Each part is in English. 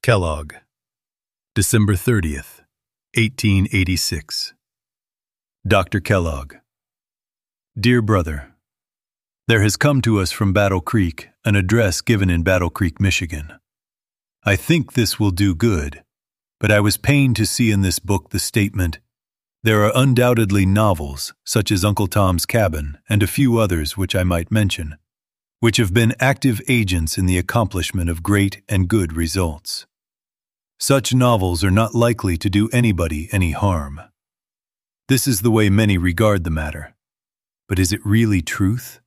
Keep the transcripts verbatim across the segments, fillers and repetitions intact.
Kellogg, December thirtieth, eighteen eighty-six. Doctor Kellogg. Dear Brother, there has come to us from Battle Creek an address given in Battle Creek, Michigan. I think this will do good, but I was pained to see in this book the statement, "There are undoubtedly novels, such as Uncle Tom's Cabin and a few others which I might mention, which have been active agents in the accomplishment of great and good results. Such novels are not likely to do anybody any harm. This is the way many regard the matter. But is it really truth?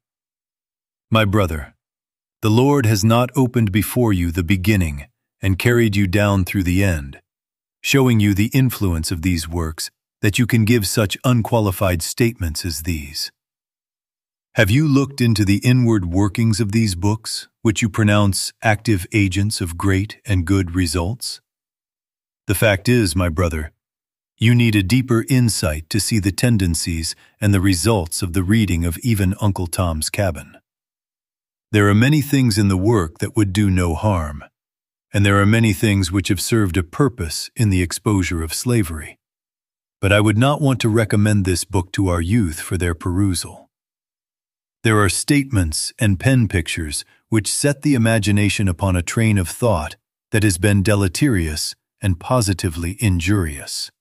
My brother, the Lord has not opened before you the beginning and carried you down through the end, showing you the influence of these works that you can give such unqualified statements as these. Have you looked into the inward workings of these books, which you pronounce active agents of great and good results? The fact is, my brother, you need a deeper insight to see the tendencies and the results of the reading of even Uncle Tom's Cabin. There are many things in the work that would do no harm, and there are many things which have served a purpose in the exposure of slavery. But I would not want to recommend this book to our youth for their perusal. There are statements and pen pictures which set the imagination upon a train of thought that has been deleterious and positively injurious.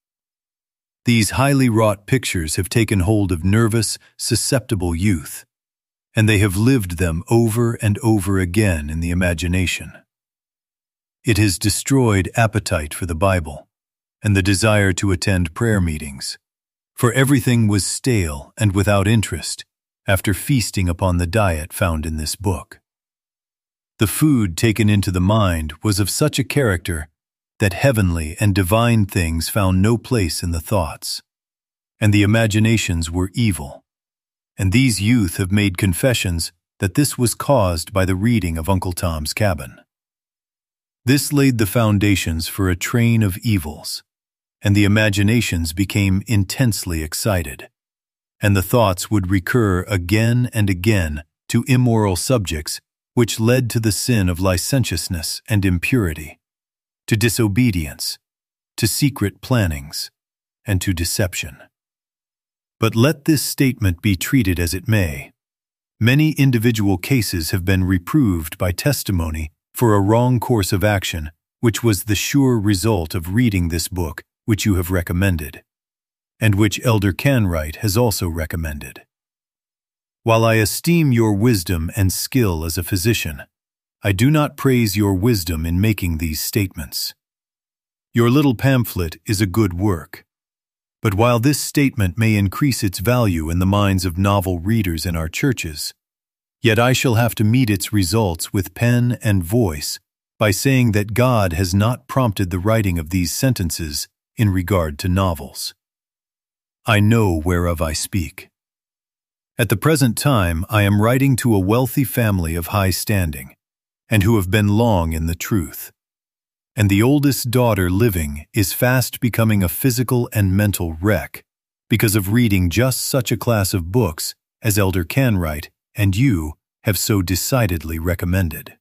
These highly wrought pictures have taken hold of nervous, susceptible youth, and they have lived them over and over again in the imagination. It has destroyed appetite for the Bible and the desire to attend prayer meetings, for everything was stale and without interest after feasting upon the diet found in this book. The food taken into the mind was of such a character that heavenly and divine things found no place in the thoughts, and the imaginations were evil. And these youth have made confessions that this was caused by the reading of Uncle Tom's Cabin. This laid the foundations for a train of evils, and the imaginations became intensely excited, and the thoughts would recur again and again to immoral subjects which led to the sin of licentiousness and impurity, to disobedience, to secret plannings, and to deception. But let this statement be treated as it may. Many individual cases have been reproved by testimony for a wrong course of action, which was the sure result of reading this book which you have recommended, and which Elder Canright has also recommended. While I esteem your wisdom and skill as a physician, I do not praise your wisdom in making these statements. Your little pamphlet is a good work, but while this statement may increase its value in the minds of novel readers in our churches, yet I shall have to meet its results with pen and voice by saying that God has not prompted the writing of these sentences in regard to novels. I know whereof I speak. At the present time I am writing to a wealthy family of high standing, and who have been long in the truth. And the oldest daughter living is fast becoming a physical and mental wreck because of reading just such a class of books as Elder Canright and you have so decidedly recommended.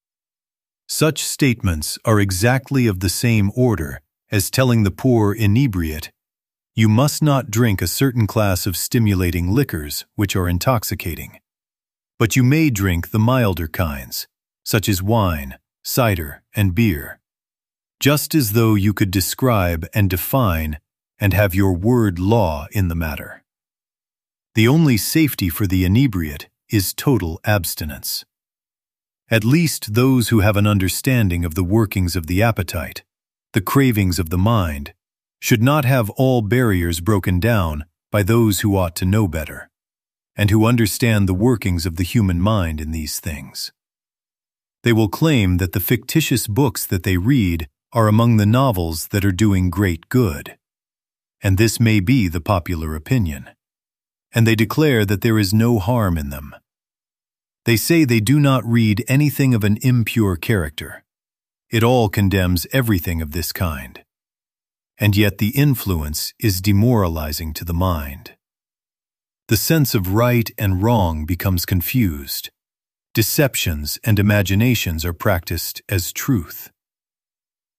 Such statements are exactly of the same order as telling the poor inebriate, "You must not drink a certain class of stimulating liquors which are intoxicating, but you may drink the milder kinds, such as wine, cider, and beer," just as though you could describe and define and have your word law in the matter. The only safety for the inebriate is total abstinence. At least those who have an understanding of the workings of the appetite, the cravings of the mind, should not have all barriers broken down by those who ought to know better, and who understand the workings of the human mind in these things. They will claim that the fictitious books that they read are among the novels that are doing great good, and this may be the popular opinion, and they declare that there is no harm in them. They say they do not read anything of an impure character. It all condemns everything of this kind, and yet the influence is demoralizing to the mind. The sense of right and wrong becomes confused. Deceptions and imaginations are practiced as truth.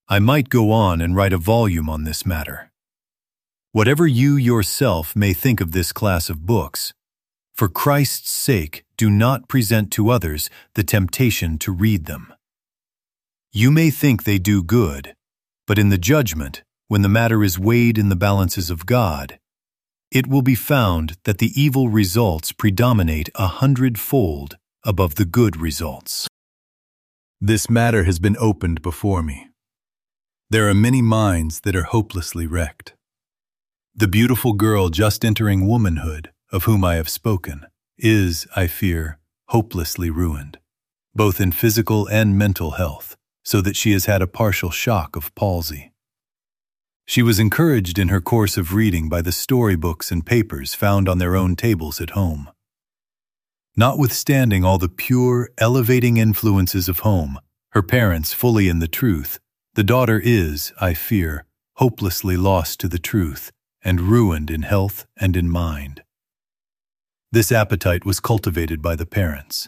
I might go on and write a volume on this matter. Whatever you yourself may think of this class of books, for Christ's sake, do not present to others the temptation to read them. You may think they do good, but in the judgment, when the matter is weighed in the balances of God, it will be found that the evil results predominate a hundredfold above the good results. This matter has been opened before me. There are many minds that are hopelessly wrecked. The beautiful girl just entering womanhood, of whom I have spoken, is, I fear, hopelessly ruined, both in physical and mental health, so that she has had a partial shock of palsy. She was encouraged in her course of reading by the storybooks and papers found on their own tables at home. Notwithstanding all the pure, elevating influences of home, her parents fully in the truth, the daughter is, I fear, hopelessly lost to the truth and ruined in health and in mind. This appetite was cultivated by the parents.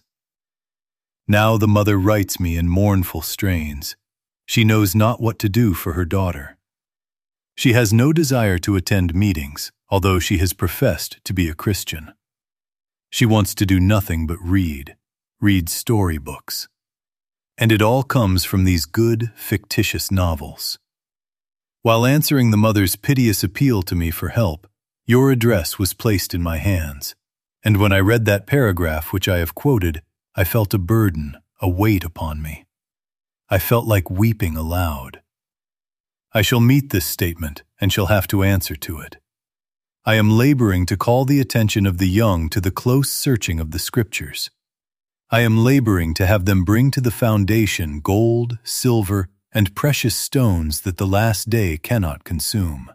Now the mother writes me in mournful strains. She knows not what to do for her daughter. She has no desire to attend meetings, although she has professed to be a Christian. She wants to do nothing but read, read storybooks. And it all comes from these good, fictitious novels. While answering the mother's piteous appeal to me for help, your address was placed in my hands, and when I read that paragraph which I have quoted, I felt a burden, a weight upon me. I felt like weeping aloud. I shall meet this statement and shall have to answer to it. I am laboring to call the attention of the young to the close searching of the Scriptures. I am laboring to have them bring to the foundation gold, silver, and precious stones that the last day cannot consume.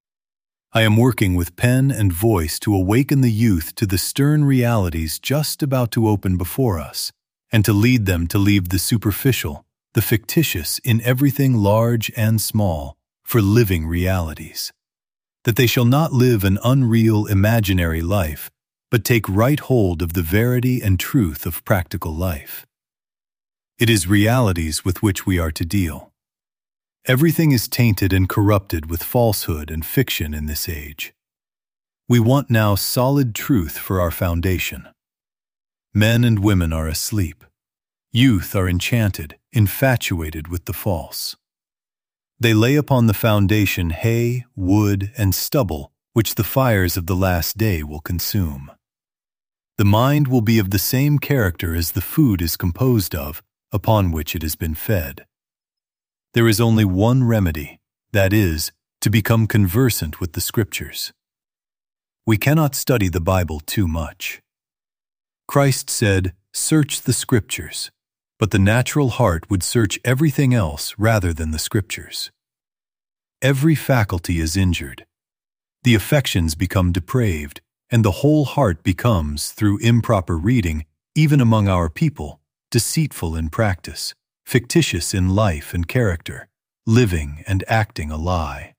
I am working with pen and voice to awaken the youth to the stern realities just about to open before us, and to lead them to leave the superficial, the fictitious in everything large and small, for living realities. That they shall not live an unreal, imaginary life, but take right hold of the verity and truth of practical life. It is realities with which we are to deal. Everything is tainted and corrupted with falsehood and fiction in this age. We want now solid truth for our foundation. Men and women are asleep. Youth are enchanted, infatuated with the false. They lay upon the foundation hay, wood, and stubble, which the fires of the last day will consume. The mind will be of the same character as the food is composed of, upon which it has been fed. There is only one remedy, that is, to become conversant with the Scriptures. We cannot study the Bible too much. Christ said, "Search the Scriptures," but the natural heart would search everything else rather than the Scriptures. Every faculty is injured. The affections become depraved, and the whole heart becomes, through improper reading, even among our people, deceitful in practice, fictitious in life and character, living and acting a lie.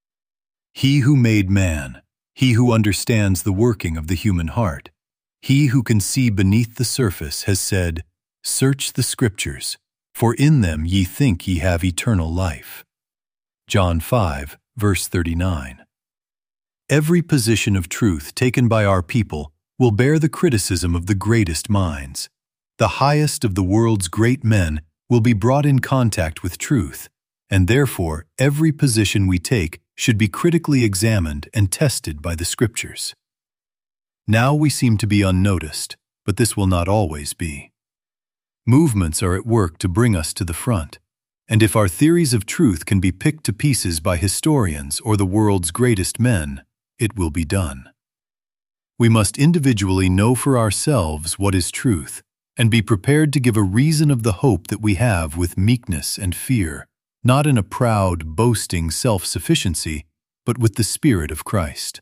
He who made man, he who understands the working of the human heart, he who can see beneath the surface has said, "Search the Scriptures, for in them ye think ye have eternal life." John five, verse thirty-nine. Every position of truth taken by our people will bear the criticism of the greatest minds. The highest of the world's great men will be brought in contact with truth, and therefore every position we take should be critically examined and tested by the Scriptures. Now we seem to be unnoticed, but this will not always be. Movements are at work to bring us to the front, and if our theories of truth can be picked to pieces by historians or the world's greatest men, it will be done. We must individually know for ourselves what is truth, and be prepared to give a reason of the hope that we have with meekness and fear, not in a proud, boasting self-sufficiency, but with the Spirit of Christ.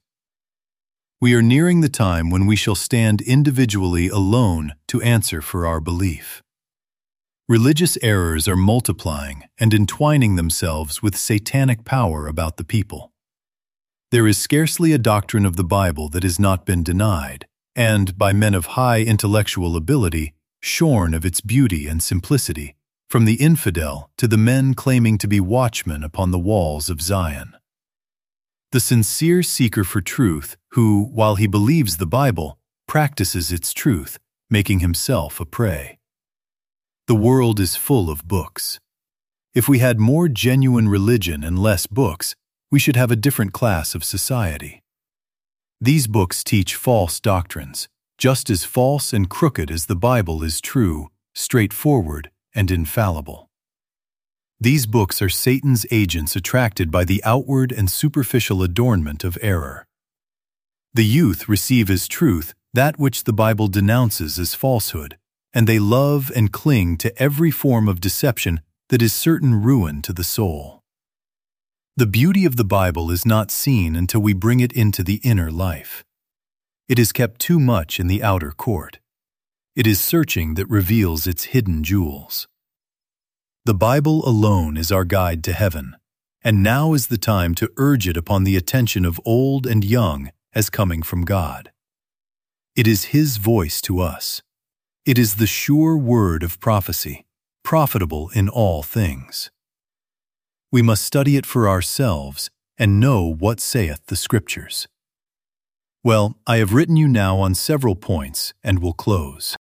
We are nearing the time when we shall stand individually alone to answer for our belief. Religious errors are multiplying and entwining themselves with satanic power about the people. There is scarcely a doctrine of the Bible that has not been denied, and, by men of high intellectual ability, shorn of its beauty and simplicity, from the infidel to the men claiming to be watchmen upon the walls of Zion. The sincere seeker for truth who, while he believes the Bible, practices its truth, making himself a prey. The world is full of books. If we had more genuine religion and less books, we should have a different class of society. These books teach false doctrines, just as false and crooked as the Bible is true, straightforward, and infallible. These books are Satan's agents attracted by the outward and superficial adornment of error. The youth receive as truth that which the Bible denounces as falsehood, and they love and cling to every form of deception that is certain ruin to the soul. The beauty of the Bible is not seen until we bring it into the inner life. It is kept too much in the outer court. It is searching that reveals its hidden jewels. The Bible alone is our guide to heaven, and now is the time to urge it upon the attention of old and young as coming from God. It is His voice to us. It is the sure word of prophecy, profitable in all things. We must study it for ourselves and know what saith the Scriptures. Well, I have written you now on several points and will close.